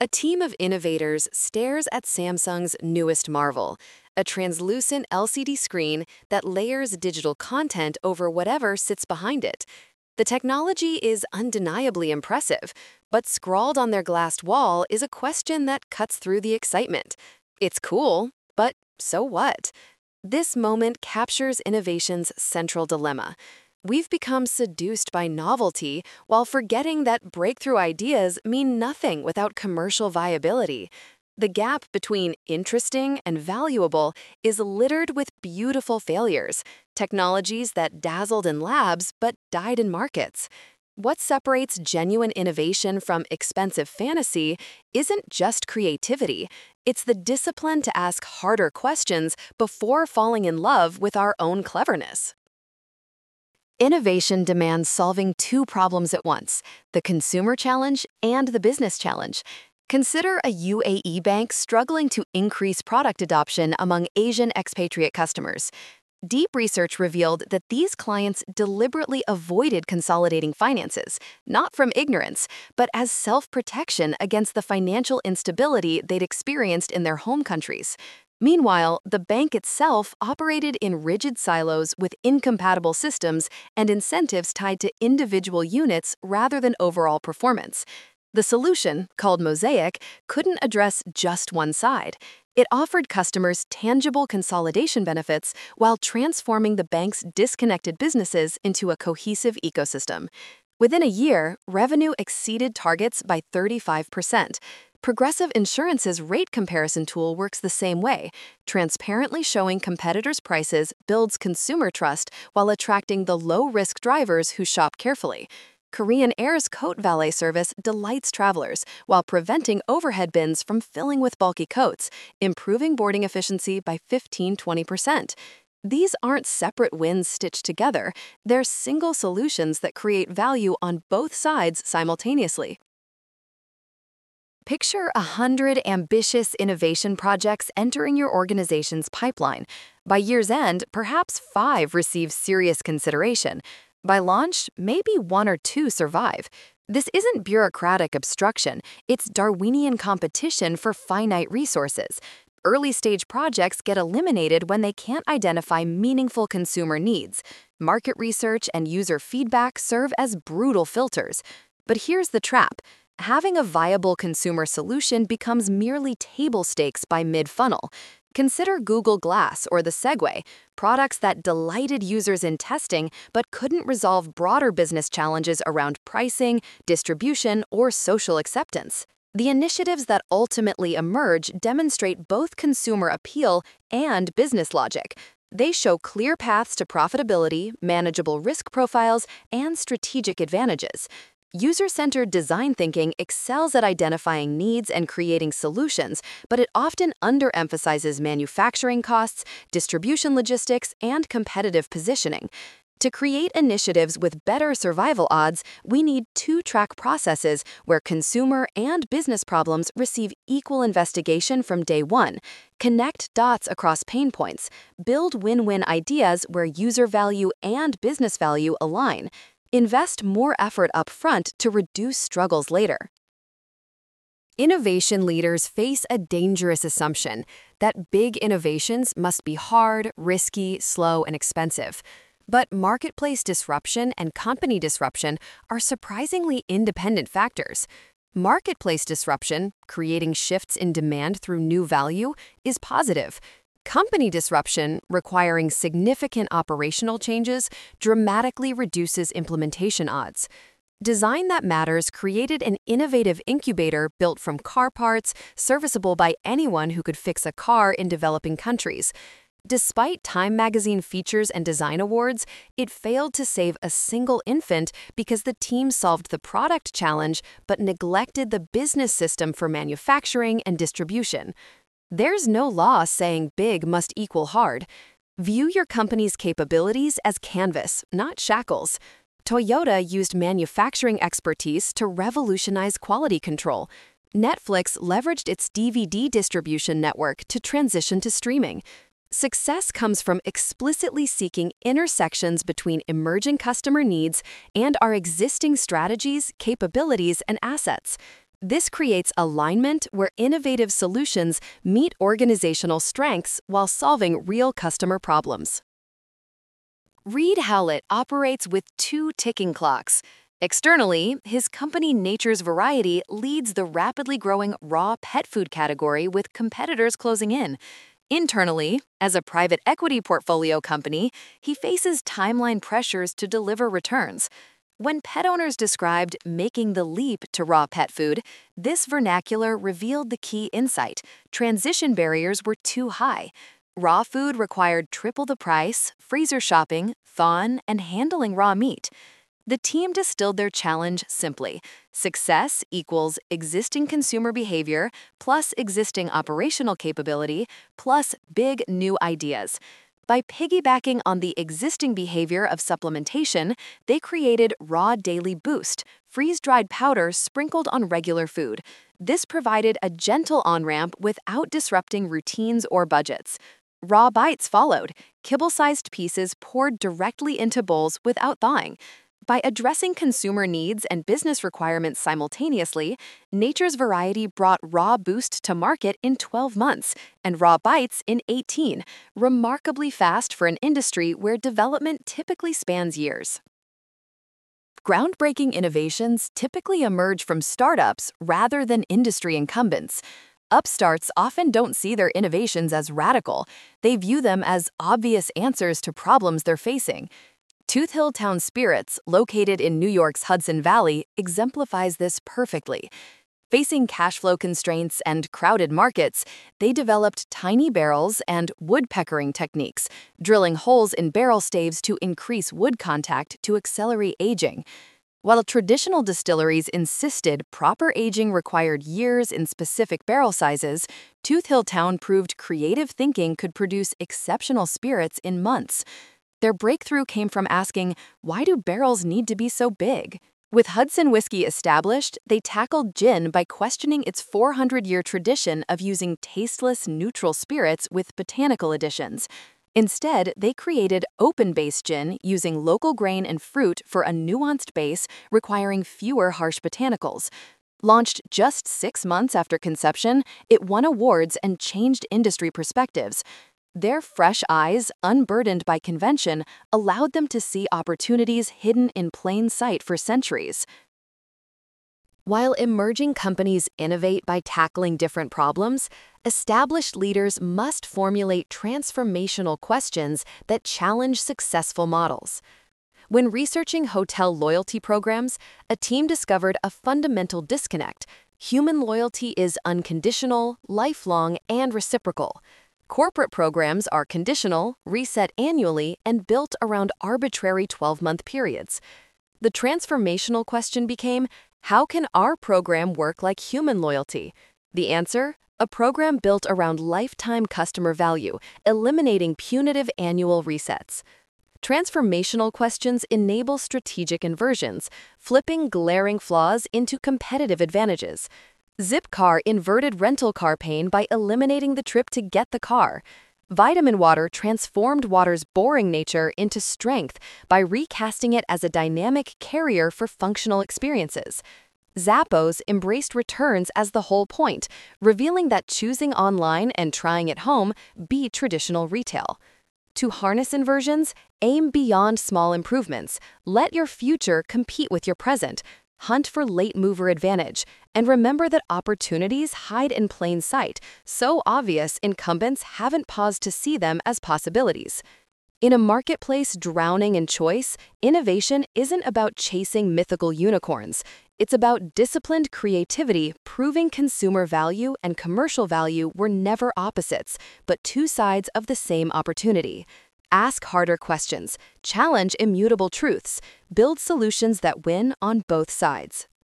A team of innovators stares at Samsung's newest marvel, a translucent LCD screen that layers digital content over whatever sits behind it. The technology is undeniably impressive, but scrawled on their glassed wall is a question that cuts through the excitement. It's cool, but so what? This moment captures innovation's central dilemma. We've become seduced by novelty while forgetting that breakthrough ideas mean nothing without commercial viability. The gap between interesting and valuable is littered with beautiful failures, technologies that dazzled in labs but died in markets. What separates genuine innovation from expensive fantasy isn't just creativity, it's the discipline to ask harder questions before falling in love with our own cleverness. Innovation demands solving two problems at once, the consumer challenge and the business challenge. Consider a UAE bank struggling to increase product adoption among Asian expatriate customers. Deep research revealed that these clients deliberately avoided consolidating finances, not from ignorance, but as self-protection against the financial instability they'd experienced in their home countries. Meanwhile, the bank itself operated in rigid silos with incompatible systems and incentives tied to individual units rather than overall performance. The solution, called Mosaic, couldn't address just one side. It offered customers tangible consolidation benefits while transforming the bank's disconnected businesses into a cohesive ecosystem. Within a year, revenue exceeded targets by 35%. Progressive Insurance's rate comparison tool works the same way. Transparently showing competitors' prices builds consumer trust while attracting the low-risk drivers who shop carefully. Korean Air's coat valet service delights travelers while preventing overhead bins from filling with bulky coats, improving boarding efficiency by 15–20%. These aren't separate wins stitched together, they're single solutions that create value on both sides simultaneously. Picture 100 ambitious innovation projects entering your organization's pipeline. By year's end, perhaps 5 receive serious consideration. By launch, maybe 1 or 2 survive. This isn't bureaucratic obstruction, it's Darwinian competition for finite resources. Early-stage projects get eliminated when they can't identify meaningful consumer needs. Market research and user feedback serve as brutal filters. But here's the trap. Having a viable consumer solution becomes merely table stakes by mid-funnel. Consider Google Glass or the Segway, products that delighted users in testing but couldn't resolve broader business challenges around pricing, distribution, or social acceptance. The initiatives that ultimately emerge demonstrate both consumer appeal and business logic. They show clear paths to profitability, manageable risk profiles, and strategic advantages. User-centered design thinking excels at identifying needs and creating solutions, but it often underemphasizes manufacturing costs, distribution logistics, and competitive positioning. To create initiatives with better survival odds, we need two-track processes where consumer and business problems receive equal investigation from day one. Connect dots across pain points. Build win-win ideas where user value and business value align. Invest more effort up front to reduce struggles later. Innovation leaders face a dangerous assumption that big innovations must be hard, risky, slow, and expensive. But marketplace disruption and company disruption are surprisingly independent factors. Marketplace disruption, creating shifts in demand through new value, is positive. Company disruption, requiring significant operational changes, dramatically reduces implementation odds. Design That Matters created an innovative incubator built from car parts, serviceable by anyone who could fix a car in developing countries. Despite Time Magazine Features and Design Awards, it failed to save a single infant because the team solved the product challenge but neglected the business system for manufacturing and distribution. There's no law saying big must equal hard. View your company's capabilities as canvas, not shackles. Toyota used manufacturing expertise to revolutionize quality control. Netflix leveraged its DVD distribution network to transition to streaming. Success comes from explicitly seeking intersections between emerging customer needs and our existing strategies, capabilities, and assets. This creates alignment where innovative solutions meet organizational strengths while solving real customer problems. Reed Howlett operates with two ticking clocks. Externally, his company Nature's Variety leads the rapidly growing raw pet food category with competitors closing in. Internally, as a private equity portfolio company, he faces timeline pressures to deliver returns. When pet owners described making the leap to raw pet food, this vernacular revealed the key insight: transition barriers were too high. Raw food required triple the price, freezer shopping, thawing, and handling raw meat. The team distilled their challenge simply: success equals existing consumer behavior plus existing operational capability plus big new ideas. By piggybacking on the existing behavior of supplementation, they created Raw Daily Boost, freeze-dried powder sprinkled on regular food. This provided a gentle on-ramp without disrupting routines or budgets. Raw Bites followed, kibble-sized pieces poured directly into bowls without thawing. By addressing consumer needs and business requirements simultaneously, Nature's Variety brought Raw Boost to market in 12 months and Raw Bites in 18, remarkably fast for an industry where development typically spans years. Groundbreaking innovations typically emerge from startups rather than industry incumbents. Upstarts often don't see their innovations as radical. They view them as obvious answers to problems they're facing. Tooth Hill Town Spirits, located in New York's Hudson Valley, exemplifies this perfectly. Facing cash flow constraints and crowded markets, they developed tiny barrels and woodpeckering techniques, drilling holes in barrel staves to increase wood contact to accelerate aging. While traditional distilleries insisted proper aging required years in specific barrel sizes, Tooth Hill Town proved creative thinking could produce exceptional spirits in months. Their breakthrough came from asking, why do barrels need to be so big? With Hudson whiskey established, they tackled gin by questioning its 400-year tradition of using tasteless, neutral spirits with botanical additions. Instead, they created open-base gin using local grain and fruit for a nuanced base requiring fewer harsh botanicals. Launched just 6 months after conception, it won awards and changed industry perspectives. Their fresh eyes, unburdened by convention, allowed them to see opportunities hidden in plain sight for centuries. While emerging companies innovate by tackling different problems, established leaders must formulate transformational questions that challenge successful models. When researching hotel loyalty programs, a team discovered a fundamental disconnect. Human loyalty is unconditional, lifelong, and reciprocal. Corporate programs are conditional, reset annually, and built around arbitrary 12-month periods. The transformational question became, how can our program work like human loyalty? The answer? A program built around lifetime customer value, eliminating punitive annual resets. Transformational questions enable strategic inversions, flipping glaring flaws into competitive advantages. Zipcar inverted rental car pain by eliminating the trip to get the car. Vitamin Water transformed water's boring nature into strength by recasting it as a dynamic carrier for functional experiences. Zappos embraced returns as the whole point, revealing that choosing online and trying at home beat traditional retail. To harness inversions, aim beyond small improvements. Let your future compete with your present. Hunt for late mover advantage, and remember that opportunities hide in plain sight, so obvious incumbents haven't paused to see them as possibilities. In a marketplace drowning in choice, innovation isn't about chasing mythical unicorns. It's about disciplined creativity, proving consumer value and commercial value were never opposites, but two sides of the same opportunity. Ask harder questions, challenge immutable truths, build solutions that win on both sides.